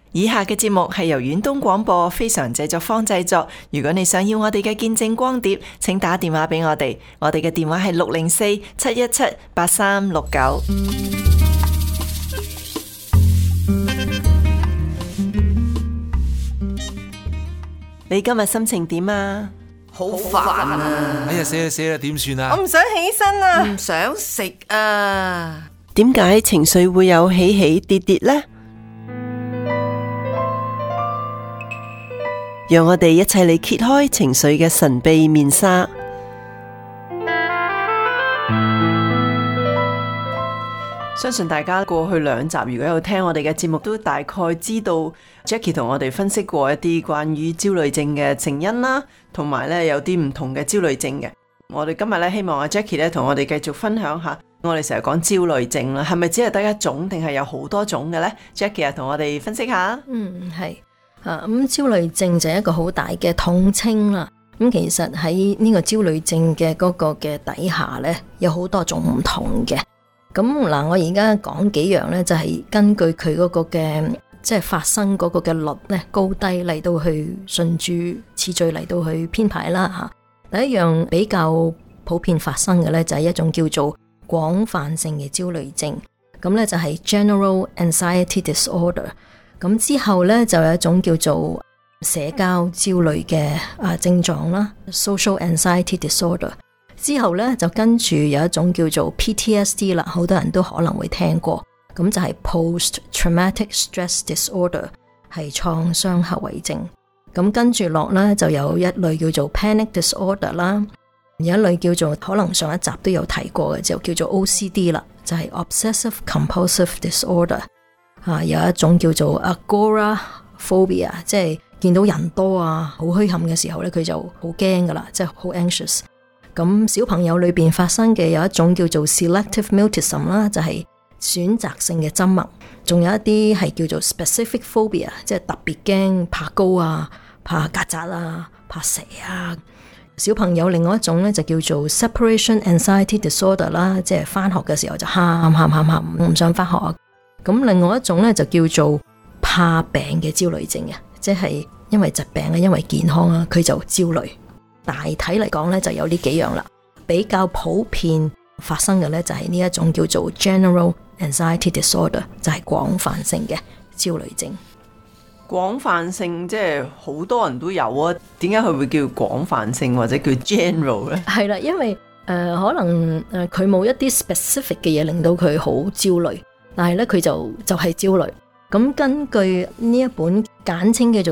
以下嘅節目係由遠東廣播非常製作坊製作。如果你想要我哋嘅見證光碟，請打電話俾我哋。我哋嘅電話係604-717-8369。你今日心情點啊？ 好煩啊！ 哎呀，死啦，點算啊？ 我唔想起身啊！ 唔想食啊！ 點解情緒會有起起跌跌呢？讓我哋一齊嚟揭開情緒嘅神秘面紗。相信大家過去2集如果有聽我哋嘅節目，都大概知道 Jackie 同我哋分析過一啲關於焦慮症嘅成因啦，同埋咧有啲唔同嘅焦慮症嘅。我哋今日咧希望阿 Jackie 咧同我哋繼續分享下，我哋成日講焦慮症啦，係咪只係得一種，定係有好多種嘅呢？ Jackie 啊，同我哋分析下。 係。焦慮症就係一個好大嘅統稱啦。其實喺呢個焦慮症嘅嗰個嘅底下呢，有好多種唔同嘅。嗱，我而家講幾樣呢，就係根據佢嗰個嘅即係發生嗰個嘅率呢，高低嚟到去順住次序嚟到去編排啦吓。第一樣比較普遍發生嘅呢，就係一種叫做廣泛性嘅焦慮症。咁呢，就係 General Anxiety Disorder。咁之後呢，就有一種叫做社交焦慮嘅症狀啦 ，Social Anxiety Disorder。之後呢，就跟住有一種叫做 PTSD 啦，好多人都可能會聽過。咁就係 Post Traumatic Stress Disorder， 係創傷後遺症。咁跟住落呢，就有一類叫做 Panic Disorder 啦，有一類叫做可能上一集都有提過嘅，就叫做 OCD 啦，就係 Obsessive Compulsive Disorder。有一種叫做 Agoraphobia， 即係見到人多啊，好墟冚嘅時候咧，佢就好驚噶啦，即係好 anxious。咁小朋友裏邊發生嘅有一種叫做 Selective Mutism 啦，就係選擇性嘅緘默。仲有一啲係叫做 Specific Phobia， 即係特別驚怕高啊、怕曱甴啊、怕蛇啊。小朋友另外一種咧就叫做 Separation Anxiety Disorder 啦，即係翻學嘅時候就喊，唔想翻學啊。咁另外一種咧就叫做怕病嘅焦慮症嘅，即係因為疾病啊，因為健康啊，佢就焦慮。大體嚟講咧就有呢幾樣啦。比較普遍發生嘅咧就係呢一種叫做 General Anxiety Disorder， 就係廣泛性嘅焦慮症。 廣泛性即係好多人都有啊，點解佢會叫廣泛性或者叫 general 咧？ 係啦，因為可能佢冇一啲 specific 嘅嘢令到佢好焦慮。但係咧，佢就係焦慮。咁根據呢一本簡稱叫做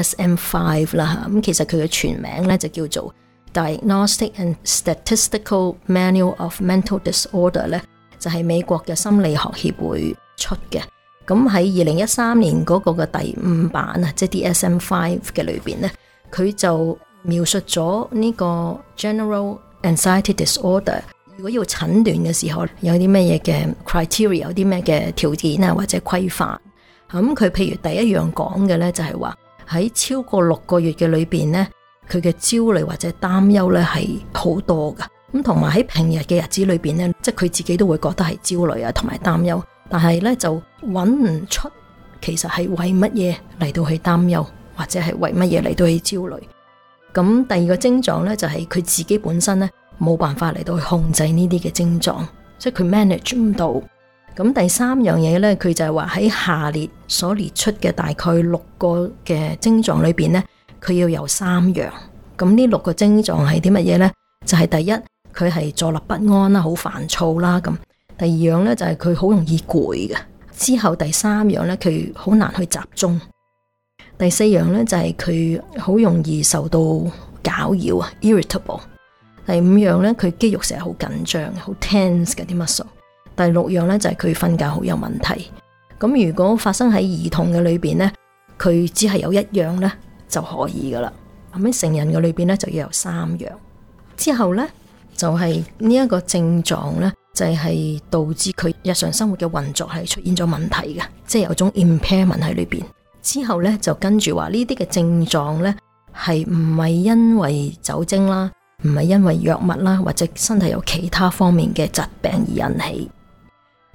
DSM-5 啦，咁其實佢嘅全名咧就叫做 Diagnostic and Statistical Manual of Mental Disorder 咧，就係美國嘅心理學協會出嘅。咁喺2013年嗰個嘅第5版啊，即係 DSM-5 嘅裏邊咧，佢就描述咗呢個 General Anxiety Disorder。如果要診斷嘅時候，有啲咩嘢嘅 criteria， 有啲咩嘅條件啊，或者規範。咁佢譬如第一樣講嘅呢，就係話喺超過6個月嘅裏邊呢，佢嘅焦慮或者擔憂呢係好多噶。咁同埋喺平日嘅日子裏邊呢，即係佢自己都會覺得係焦慮啊，同埋擔憂，但係呢就揾唔出其實係為乜嘢嚟到去擔憂，或者係為乜嘢嚟到去焦慮。咁第二個症狀呢，就係佢自己本身呢，冇辦法嚟到去控制呢啲嘅症狀，即係佢 manage 唔到。咁第三樣嘢呢，佢就係話喺下列所列出嘅大概6個嘅症狀裏邊呢，佢要有3樣。咁呢6個症狀係啲乜嘢呢？就係第一，佢係坐立不安啦，好煩躁啦。咁第二樣呢，就係佢好容易攰嘅。之後第3樣呢，佢好難去集中。第4樣呢，就係佢好容易受到攪擾啊 ，irritable。第5樣呢，佢肌肉成日好緊張，好 tense 嘅啲 muscle。第6樣呢，就係佢瞓覺好有問題。咁如果發生喺兒童嘅裏邊呢，佢只係有1樣呢就可以噶啦。咁喺成人嘅裏邊呢，就要有3樣。之後呢，就係呢一個症狀呢，就係導致佢日常生活嘅運作係出現咗問題嘅，即係有種 impairment 喺裏邊。之後呢，就跟住話呢啲嘅症狀呢，係唔係因為酒精啦，唔係因為藥物啦，或者身體有其他方面嘅疾病而引起。咁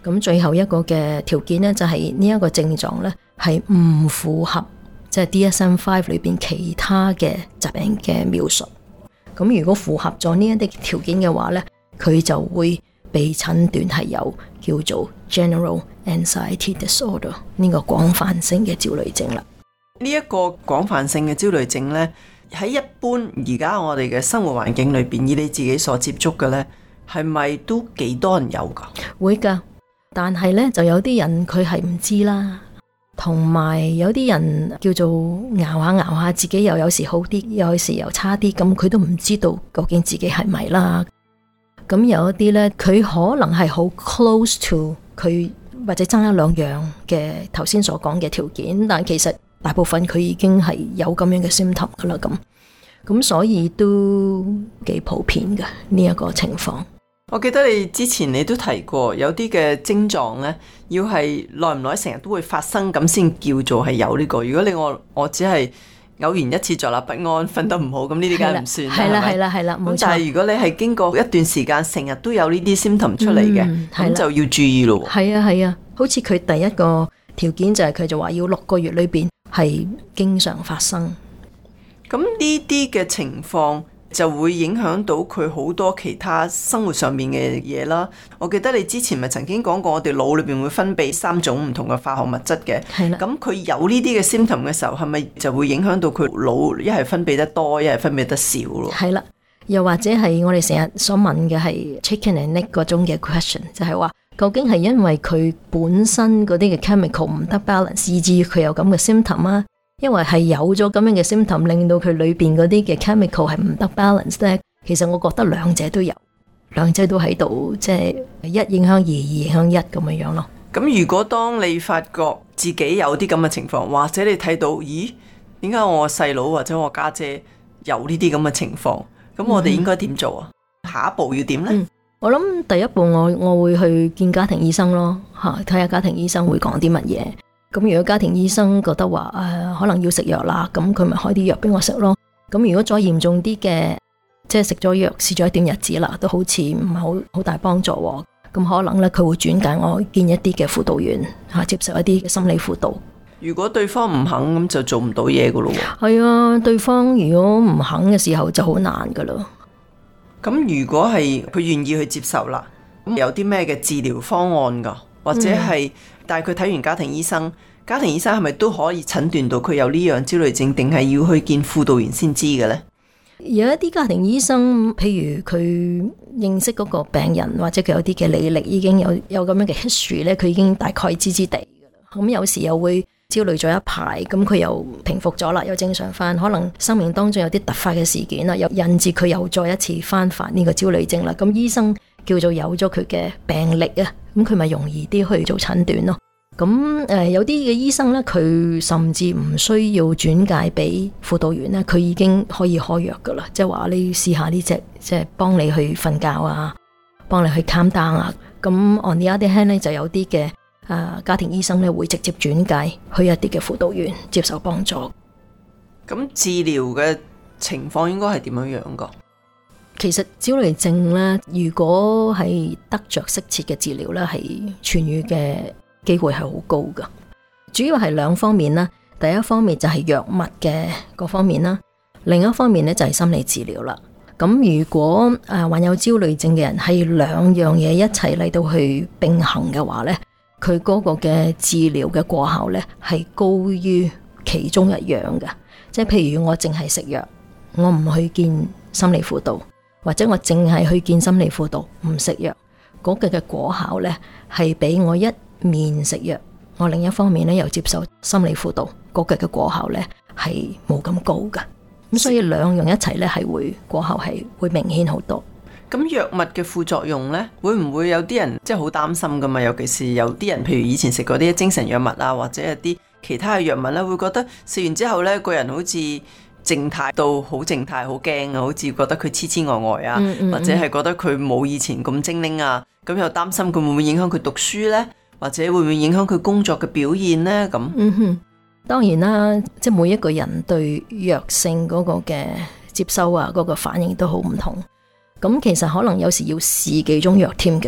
咁最後一個嘅條件呢，就係呢一個症狀呢係唔符合即係 DSM-5 裏邊其他嘅疾病嘅描述。咁如果符合咗呢一啲條件嘅話呢，佢就會被診斷係有叫做 General Anxiety Disorder 呢個廣泛性嘅焦慮症啦。 呢一個廣泛性嘅焦慮症呢，喺一般而家我哋嘅生活環境裏邊，以你自己所接觸嘅呢，係咪都幾多人有噶？ 會噶，但係呢，就有啲人佢係唔知啦。同埋有啲人叫做熬下自己，又有時好啲，有時又差啲，咁佢都唔知道究竟自己係咪啦。咁有一啲呢，佢可能係好 close to 佢，或者爭一兩樣嘅頭先所講嘅條件，但其實大部分佢已經係有咁樣嘅 symptom 噶啦，咁所以都幾普遍嘅呢一個情況。 我記得你之前你都提過，有啲嘅症狀呢，要係耐唔耐成日都會發生咁先叫做係有呢個。如果你我只係偶然一次坐立不安，瞓得唔好，咁呢啲梗係唔算啦。 係啦，冇錯。 但係如果你係經過一段時間成日都有呢啲 symptom 出嚟嘅，咁就要注意咯。 係啊，好似佢第一個條件就係佢就話要6個月裏邊係經常發生。 咁呢啲嘅情況就會影響到佢好多其他生活上面嘅嘢啦。我記得你之前咪曾經講過，我哋腦裏邊會分泌3種唔同嘅化學物質嘅。係啦。咁佢有呢啲嘅 symptom 嘅時候，係咪就會影響到佢腦一係分泌得多，一係分泌得少咯？係啦。 又或者係我哋成日所問嘅係 chicken and egg 嗰種嘅 question， 就係話究竟係因為佢本身嗰啲嘅 chemical 唔得 balance， 以至佢有咁嘅 symptom 啊？因為係有咗咁樣嘅 symptom， 令到佢裏邊嗰啲嘅 chemical 係唔得 balance 咧。其實我覺得兩者都有，兩者都喺度，即係一影響二，二影響一咁樣樣咯。 咁如果當你發覺自己有啲咁嘅情況，或者你睇到，咦，點解我細佬或者我家姐有呢啲咁嘅情況？咁我哋應該點做啊？下一步要點呢？ 我諗第一步我會去見家庭醫生咯，睇下家庭醫生會講啲乜嘢。咁如果家庭醫生覺得話可能要食藥啦，咁佢咪開啲藥俾我食咯。咁如果再嚴重啲嘅，即係食咗藥試咗一段日子啦，都好似唔係好大幫助，咁可能咧佢會轉介我見一啲嘅輔導員接受一啲嘅心理輔導。 如果對方唔肯，咁就做唔到嘢噶咯。 係啊，對方如果唔肯嘅時候就好難噶啦。 咁如果係佢願意去接受啦，咁有啲咩嘅治療方案噶？或者係帶佢睇完家庭醫生，家庭醫生係咪都可以診斷到佢有呢樣焦慮症，定係要去見輔導員先知嘅呢？ 有一啲家庭醫生，譬如佢認識嗰個病人，或者佢有啲嘅履歷已經有咁樣嘅 history 咧，佢已經大概知地噶啦。咁有時又會焦慮咗一排，咁佢又平復咗啦，又正常翻。可能生命當中有啲突發嘅事件啦，又引致佢又再一次翻發呢個焦慮症啦。咁醫生叫做有咗佢嘅病歷啊，咁佢咪容易啲去做診斷咯。咁有啲嘅醫生咧，佢甚至唔需要轉介俾輔導員咧，佢已經可以開藥噶啦，即係話你試下呢隻，即係幫你去瞓覺啊，幫你去 calm down 啊。咁 on the other hand 咧，就有啲嘅家庭醫生咧會直接轉介去一啲嘅輔導員接受幫助。 咁治療嘅情況應該係點樣樣噶？ 其實焦慮症咧，如果係得着適切嘅治療咧，係痊癒嘅機會係好高噶。主要係兩方面啦，第一方面就係藥物嘅嗰方面啦，另一方面咧就係心理治療啦。咁如果患有焦慮症嘅人係兩樣嘢一齊嚟到去並行嘅話咧，佢嗰個嘅治療嘅過效咧係高於其中一樣嘅。即係譬如我淨係食藥，我唔去見心理輔導，或者我淨係去見心理輔導唔食藥，嗰個嘅果效咧係比我一面食藥，我另一方面咧又接受心理輔導，嗰個嘅果效咧係冇咁高噶。咁所以兩樣一齊咧係會果效係會明顯好多。 咁藥物嘅副作用呢，會唔會有啲人即係好擔心噶嘛？尤其是有啲人，譬如以前食過啲精神藥物啊，或者一啲其他嘅藥物咧，會覺得食完之後呢，個人好似靜態到好靜態，好驚啊，好似覺得佢痴痴呆呆啊，或者係覺得佢冇以前咁精靈啊，咁又擔心佢會唔會影響佢讀書呢？或者會唔會影響佢工作嘅表現呢？咁當然啦，即係每一個人對藥性嗰個嘅接收啊，嗰個反應都好唔同。咁其實可能有時要試幾種藥添嘅，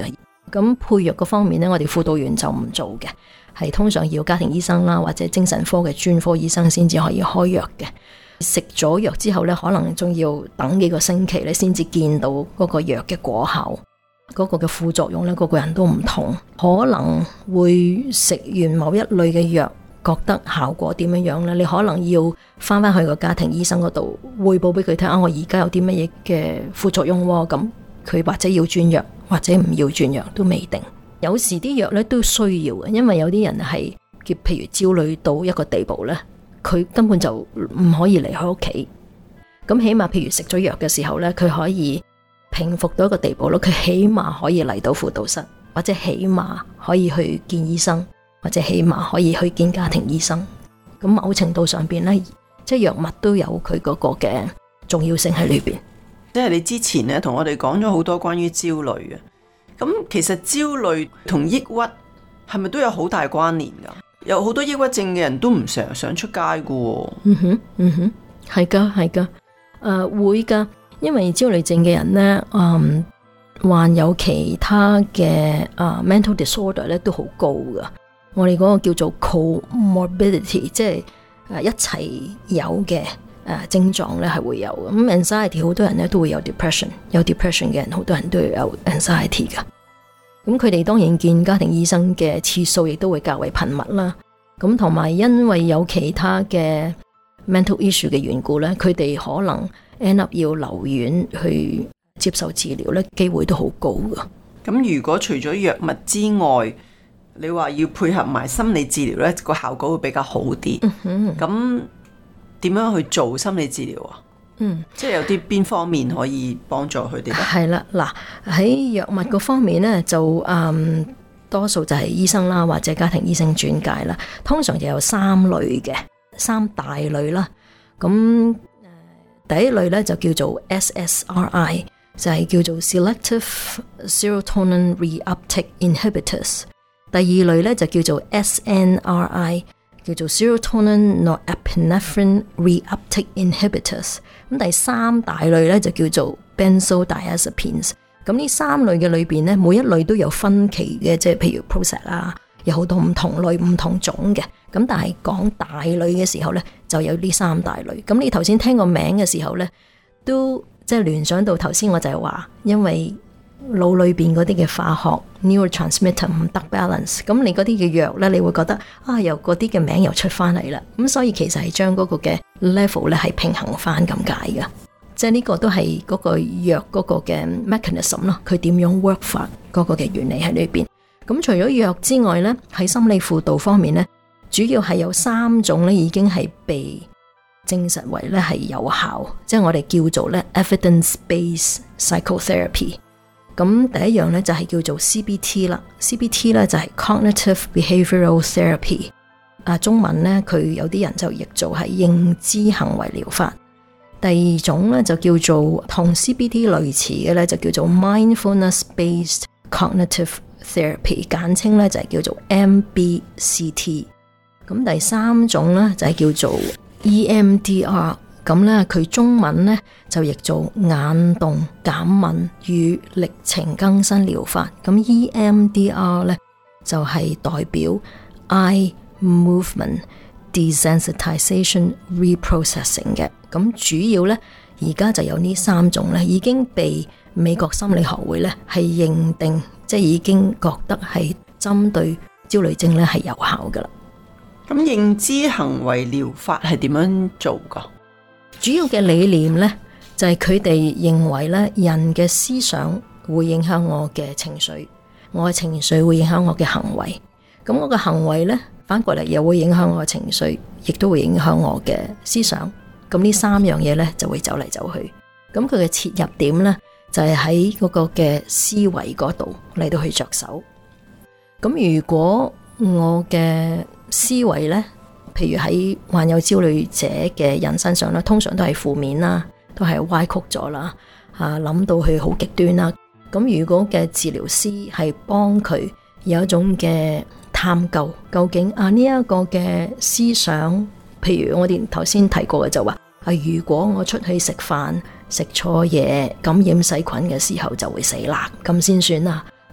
咁配藥嗰方面呢，我哋輔導員就唔做嘅，係通常要家庭醫生啦或者精神科嘅專科醫生先至可以開藥嘅。食咗藥之後呢，可能仲要等幾個星期呢先至見到嗰個藥嘅果效。嗰個嘅副作用呢，個個人都唔同，可能會食完某一類嘅藥，覺得效果點樣樣呢？你可能要翻去個家庭醫生嗰度匯報俾佢聽，我而家有啲乜嘢嘅副作用喎，咁佢或者要轉藥，或者唔要轉藥都未定。有時啲藥呢都需要嘅，因為有啲人係譬如焦慮到一個地步呢，佢根本就唔可以離開屋企。咁起碼譬如食咗藥嘅時候呢，佢可以平復到一個地步咯，佢起碼可以嚟到輔導室，或者起碼可以去見醫生，或者起碼可以去見家庭醫生。咁某程度上邊呢，即係藥物都有佢嗰個嘅重要性喺裏邊。 即係你之前咧同我哋講咗好多關於焦慮嘅，咁其實焦慮同抑鬱係咪都有好大關聯噶？有好多抑鬱症嘅人都唔成日想出街噶喎。 係噶係噶，會噶。因為焦慮症嘅人呢，患有其他嘅mental disorder 咧都好高噶。我哋嗰個叫做 comorbidity， 即係一齊有嘅症狀咧係會有。咁 anxiety 好多人咧都會有 depression， 有 depression 嘅人好多人都有 anxiety 噶。咁佢哋當然見家庭醫生嘅次數亦都會較為頻密啦。咁同埋因為有其他嘅 mental issue 嘅緣故咧，佢哋可能end up 要留院去接受治療咧，機會都好高噶。 咁如果除咗藥物之外，你話要配合埋心理治療咧，個效果會比較好啲。咁點樣去做心理治療啊？即係有啲邊方面可以幫助佢哋咧？係啦， 嗱喺藥物嗰方面咧，就多數就係醫生啦，或者家庭醫生轉介啦。通常就有三大類啦。咁第一類咧就叫做 SSRI， 就係叫做 Selective Serotonin Reuptake Inhibitors。第二類咧就叫做 SNRI， 叫做 Serotonin Norepinephrine Reuptake Inhibitors。咁第三大類咧就叫做 Benzodiazepines。咁呢三類嘅裏邊咧，每一類都有分期嘅，即係譬如 Prozac 啦，有好多唔同類唔同種嘅。咁但係講大類嘅時候咧，就有呢三大類。咁你頭先聽個名嘅時候咧，都即係聯想到頭先我就係話，因為腦裏邊嗰啲嘅化學 neurotransmitter 唔得 balance， 咁你嗰啲嘅藥咧，你會覺得由嗰啲嘅名又出翻嚟啦。咁所以其實係將嗰個嘅 level 咧係平衡翻咁解噶。即係呢個都係嗰個藥嗰個嘅 mechanism 咯，佢點樣 work 法嗰個嘅原理喺裏邊。咁除咗藥之外咧，喺心理輔導方面咧，主要係有3種咧已經係被證實為咧係有效，即係我哋叫做咧 evidence-based psychotherapy。咁第一樣咧就係叫做 CBT 啦 ，CBT 咧就係 cognitive behavioral therapy。中文咧佢有啲人就譯做係認知行為療法。第二種咧就叫做同 CBT 類似嘅咧就叫做 mindfulness-based cognitive therapy， 簡稱咧就係叫做 MBCT。咁第三種咧就係叫做 EMDR， 咁咧佢中文咧就譯做眼動減敏與歷程更新療法。咁 EMDR 咧就係代表 eye movement desensitization reprocessing 嘅。咁主要咧而家就有呢3種咧已經被美國心理學會咧係認定，即係已經覺得係針對焦慮症咧係有效噶啦。 咁認知行為療法係點樣做噶？ 主要嘅理念咧就係佢哋認為咧人嘅思想會影響我嘅情緒，我嘅情緒會影響我嘅行為，咁我嘅行為咧反過嚟又會影響我嘅情緒，亦都會影響我嘅思想。咁呢3樣嘢咧就會走嚟走去。咁佢嘅切入點咧就係喺嗰個嘅思維嗰度嚟到去着手。咁如果我嘅思維咧，譬如喺患有焦慮者嘅人身上咧，通常都係負面啦，都係歪曲咗啦，諗到佢好極端啦。咁如果嘅治療師係幫佢有一種嘅探究，究竟呢一個嘅思想，譬如我哋頭先提過嘅就話，如果我出去食飯食錯嘢，感染細菌嘅時候就會死啦，咁先算啦。咁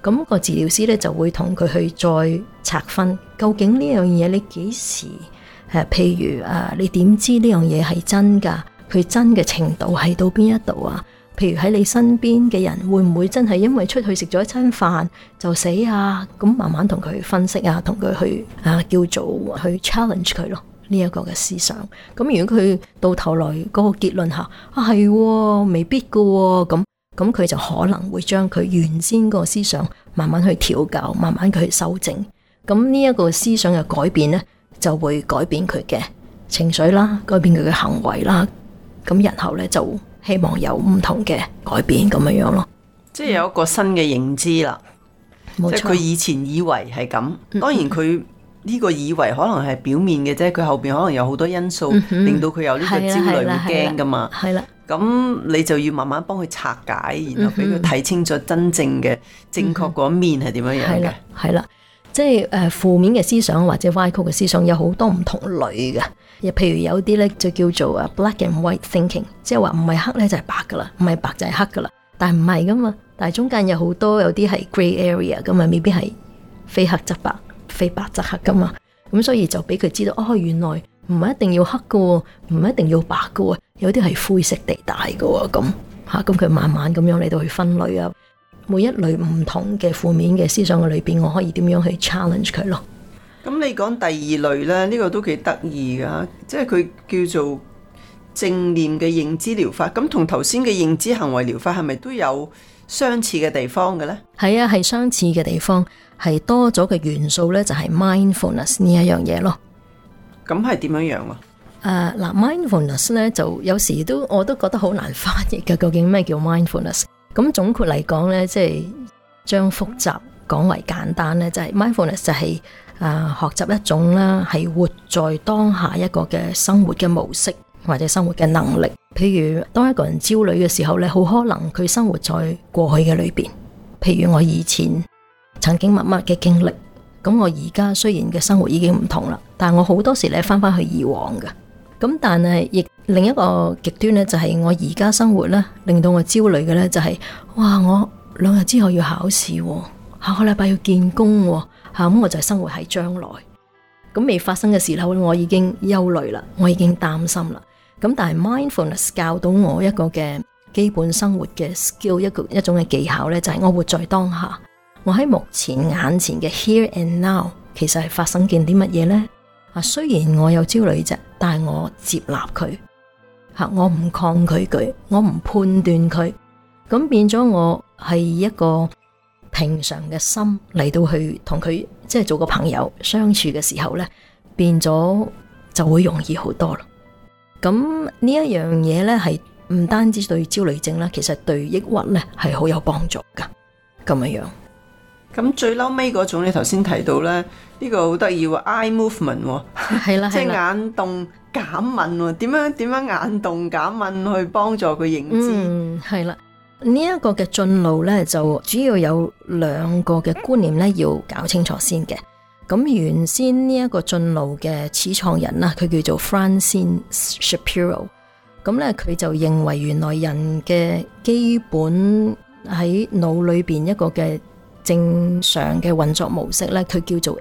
咁個治療師咧就會同佢去再拆分，究竟呢樣嘢你幾時譬如你點知呢樣嘢係真㗎？佢真嘅程度係到邊一度啊？譬如喺你身邊嘅人會唔會真係因為出去食咗一餐飯就死啊？咁慢慢同佢分析啊，同佢去叫做去 challenge 佢咯，呢一個嘅思想。咁如果佢到頭來嗰個結論下係未必㗎喎，咁佢就可能會將佢原先個思想慢慢去調教，慢慢去修正。咁呢一個思想嘅改變呢，就會改變佢嘅情緒啦，改變佢嘅行為啦。咁日後呢，就希望有唔同嘅改變咁樣咯。 即係有一個新嘅認知啦。 冇錯。 即係佢以前以為係咁，當然佢呢個以為可能係表面嘅啫，佢後邊可能有好多因素令到佢有呢個焦慮，會驚噶嘛。 係啦。 咁你就要慢慢幫佢拆解，然後俾佢睇清楚真正嘅正確嗰面係點樣樣嘅。 係啦，即係負面嘅思想或者歪曲嘅思想有好多唔同類嘅。譬如有啲咧就叫做black and white thinking， 即係話唔係黑咧就係白噶啦，唔係白就係黑噶啦。但係唔係噶嘛，但係中間有好多有啲係 grey area 噶嘛，未必係非黑則白，非白則黑噶嘛。咁所以就俾佢知道，原來唔係一定要黑噶，唔係一定要白噶，有啲係灰色地帶噶。咁佢慢慢咁樣嚟到去分類啊，每一類唔同嘅負面嘅思想嘅裏邊，我可以點樣去 challenge 佢咯。 咁你講第二類咧，呢個都幾得意噶，即係佢叫做正念嘅認知療法。咁同頭先嘅認知行為療法係咪都有相似嘅地方嘅咧？係啊，係相似嘅地方，係多咗嘅元素咧，就係 mindfulness 呢一樣嘢咯。 咁係點樣啊 ？mindfulness 咧就有時我都覺得好難翻譯嘅，究竟咩叫 mindfulness？ 咁總括嚟講咧，即係將複雜講為簡單咧，就係 mindfulness 就係學習一種啦，係活在當下一個嘅生活嘅模式或者生活嘅能力。譬如當一個人焦慮嘅時候咧，好可能佢生活在過去嘅裏邊。譬如我以前曾經乜乜嘅經歷，咁我而家雖然嘅生活已經唔同啦，但係我好多時咧翻去以往嘅。咁但係亦另一個極端咧，就係我而家生活咧令到我焦慮嘅咧，就係我2日之後要考試，下個禮拜要見工，咁我就係生活喺將來。咁未發生嘅時候我已經憂慮啦，我已經擔心啦。咁但係 mindfulness 教到我一個嘅基本生活嘅 skill， 一種嘅技巧咧，就係我活在當下。我喺目前眼前嘅 here and now， 其實係發生件啲乜嘢呢？雖然我有焦慮啫，但係我接納佢，我唔抗拒佢，我唔判斷佢，咁變咗我係一個平常嘅心嚟到去同佢即係做個朋友相處嘅時候呢，變咗就會容易好多咯。咁呢一樣嘢呢，係唔單止對焦慮症啦，其實對抑鬱呢係好有幫助噶。咁樣。 咁最嬲尾嗰種，你頭先提到咧，呢個好得意喎 ，eye movement， 係啦， 即係眼動減敏，點樣眼動減敏去幫助佢認知？ 係啦，呢一個嘅進路咧，就主要有2個嘅觀念咧，要搞清楚先嘅。咁原先呢一個進路嘅始創人啦，佢叫做 Francine Shapiro。咁咧，佢就認為原來人嘅基本喺腦裏邊一個嘅正常嘅運作模式咧，佢叫做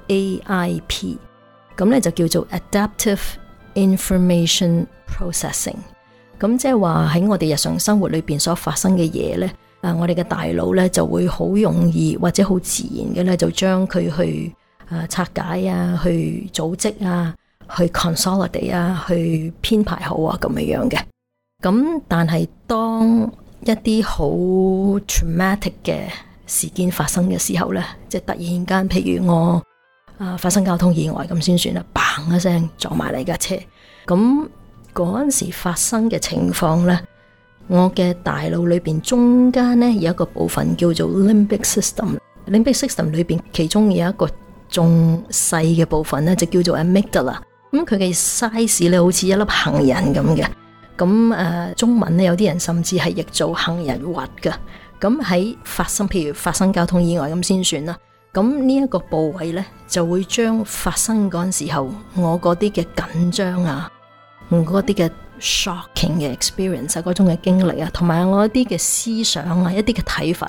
AIP， 咁咧就叫做 Adaptive Information Processing。咁即係話喺我哋日常生活裏邊所發生嘅嘢咧，我哋嘅大腦咧就會好容易或者好自然嘅咧，就將佢去拆解啊，去組織啊，去 consolidate 啊，去編排好啊，咁樣嘅。咁但係當一啲好 traumatic 嘅事件發生嘅時候呢，即係突然間，譬如我發生交通意外咁先算啦，嘭一聲撞埋嚟架車。咁嗰陣時發生嘅情況呢，我嘅大腦裏邊中間呢有一個部分叫做 limbic system。limbic system 裏邊其中有一個仲細嘅部分呢，就叫做 amygdala。咁佢嘅 size 呢好似一粒杏仁咁嘅。咁中文呢，有啲人甚至係譯做杏仁核嘅。咁喺譬如發生交通意外咁先算啦。咁呢一個部位呢，就會將發生嗰陣時候我嗰啲嘅緊張啊，嗰啲嘅 shocking 嘅 experience 嗰種嘅經歷啊，同埋我一啲嘅思想啊，一啲嘅睇法呢，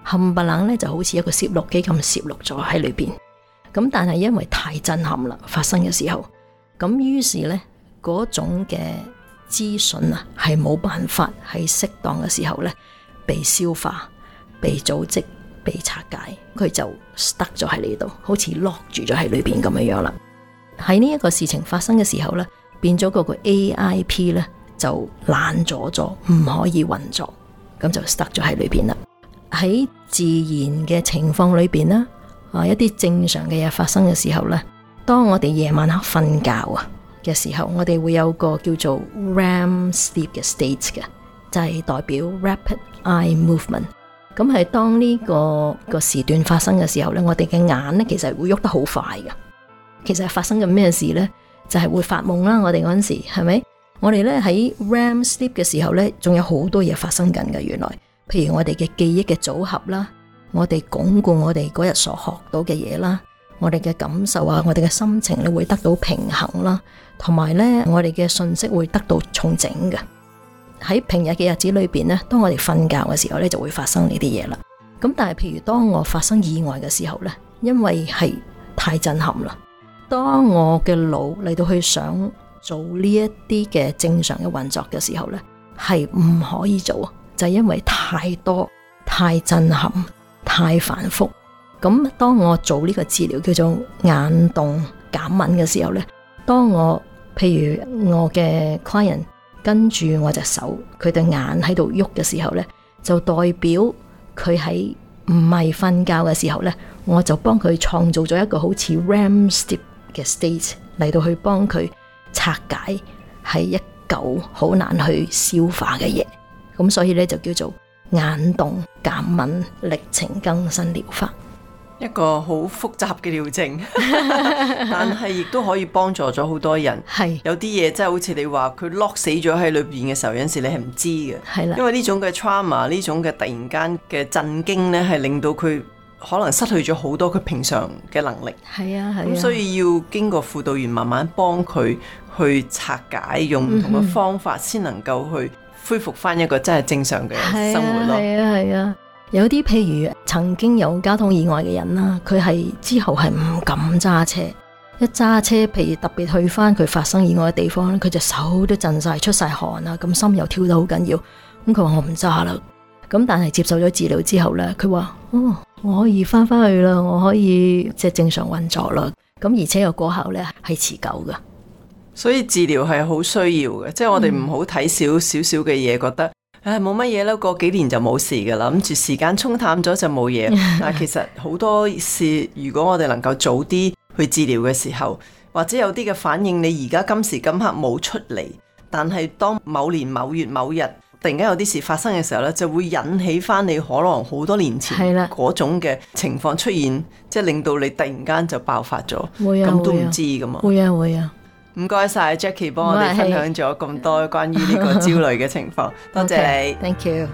冚唪唥咧就好似一個攝錄機咁攝錄咗喺裏邊。咁但係因為太震撼啦，發生嘅時候，咁於是咧嗰種嘅資訊啊係冇辦法喺適當嘅時候咧被消化、被組織、被拆解，佢就 stuck 咗喺呢度，好似 lock 住咗喺裏邊咁樣樣啦。喺呢一個事情發生嘅時候咧，變咗嗰個 AIP 咧就爛咗，唔可以運作，咁就 stuck 咗喺裏邊啦。喺自然嘅情況裏邊咧，一啲正常嘅嘢發生嘅時候咧，當我哋夜晚黑瞓覺嘅時候，我哋會有個叫做 REM sleep 嘅 state 嘅，就係代表 rapid eye movement。咁係當呢個時段發生嘅時候咧，我哋嘅眼咧其實會喐得好快嘅。其實係發生緊咩事咧？就係會發夢啦。我哋嗰陣時係咪？我哋咧喺 REM sleep 嘅時候咧，仲有好多嘢發生緊嘅。原來，譬如我哋嘅記憶嘅組合啦，我哋鞏固我哋嗰日所學到嘅嘢啦，我哋嘅感受啊，我哋嘅心情咧會得到平衡啦，同埋咧我哋嘅信息會得到重整嘅。喺平日嘅日子裏邊咧，當我哋瞓覺嘅時候咧，就會發生呢啲嘢啦。咁但係譬如當我發生意外嘅時候咧，因為係太震撼啦，當我嘅腦嚟到去想做呢一啲嘅正常嘅運作嘅時候咧，係唔可以做，就係因為太多、太震撼、太繁複。咁當我做呢個治療叫做眼動減敏嘅時候咧，當我譬如我嘅 client 跟住我隻手，佢對眼喺度喐嘅時候咧，就代表佢喺唔係瞓覺嘅時候咧，我就幫佢創造咗一個好似 REM sleep 嘅 state 嚟到去幫佢拆解係一嚿好難去消化嘅嘢。咁所以咧就叫做眼動減敏歷程更新療法。 一個好複雜嘅療程，但係亦都可以幫助咗好多人。 係有啲嘢真係好似你話佢 lock 死咗喺裏邊嘅時候，有陣時你係唔知嘅。 係啦， 因為呢種嘅 trauma， 呢種嘅突然間嘅震驚呢，係令到佢可能失去咗好多佢平常嘅能力。 係啊，係啊。 咁所以要經過輔導員慢慢幫佢去拆解，用唔同嘅方法先能夠去恢復翻一個真係正常嘅生活咯。 係啊，係啊。有啲譬如曾經有交通意外嘅人啦，佢係之後係唔敢揸車，一揸車譬如特別去翻佢發生意外嘅地方，佢隻手都震晒出晒汗啊，咁心又跳得好緊要，咁佢話我唔揸啦。咁但係接受咗治療之後呢，佢話我可以翻返去啦，我可以即係正常運作啦。咁而且個果效呢係持久噶， 所以治療係好需要嘅，即係我哋唔好睇少少嘅嘢，覺得冇乜嘢啦，過幾年就冇事噶啦，諗住時間沖淡咗就冇嘢。但係其實好多事，如果我哋能夠早啲去治療嘅時候，或者有啲嘅反應，你而家今時今刻冇出嚟，但係當某年某月某日突然間有啲事發生嘅時候呢，就會引起翻你可能好多年前嗰種嘅情況出現，即係令到你突然間就爆發咗，咁都唔知噶嘛。 會啊會啊。 唔該晒 Jackie 幫我哋分享咗咁多關於呢個焦慮嘅情況，多謝你。 Thank you。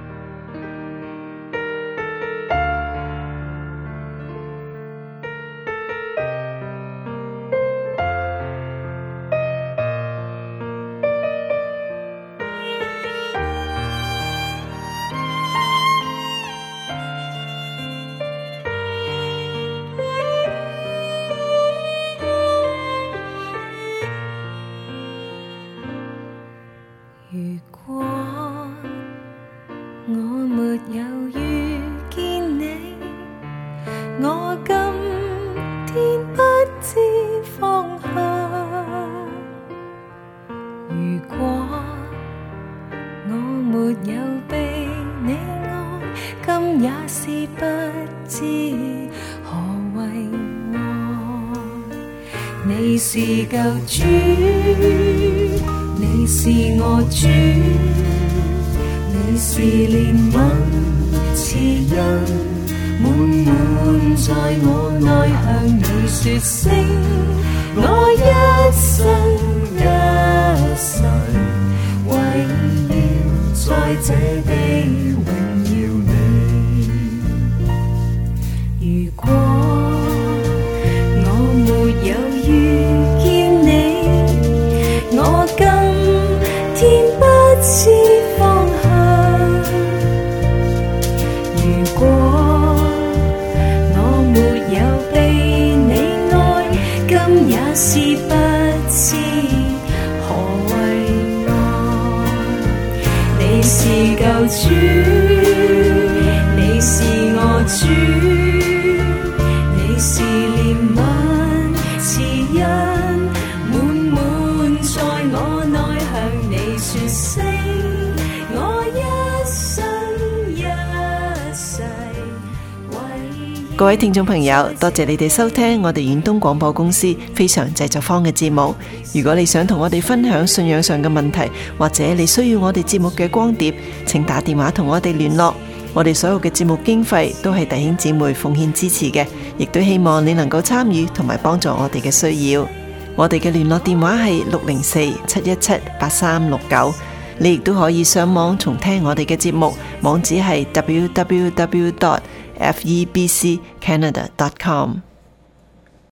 如果我沒有遇見你，我今天不知方向。如果我沒有被你愛，今也是不知何為愛。你是救主，你是我主，你是憐憫慈恩，滿滿在我內向你說聲，我一生一世為要在這地榮耀你。如果我沒有遇見你，我今天不知方向。如果主，你是我主，你是憐憫慈恩，滿滿在我內向你說聲，我一生一世為。 各位聽眾朋友，多謝你哋收聽我哋遠東廣播公司非常製作坊嘅節目。如果你想同我哋分享信仰上嘅問題，或者你需要我哋節目嘅光碟，請打電話同我哋聯絡。我哋所有嘅節目經費都係弟兄姊妹奉獻支持嘅，亦都希望你能夠參與同埋幫助我哋嘅需要。我哋嘅聯絡電話係604-717-8369。你亦都可以上網重聽我哋嘅節目，網址係www.febccanada.com。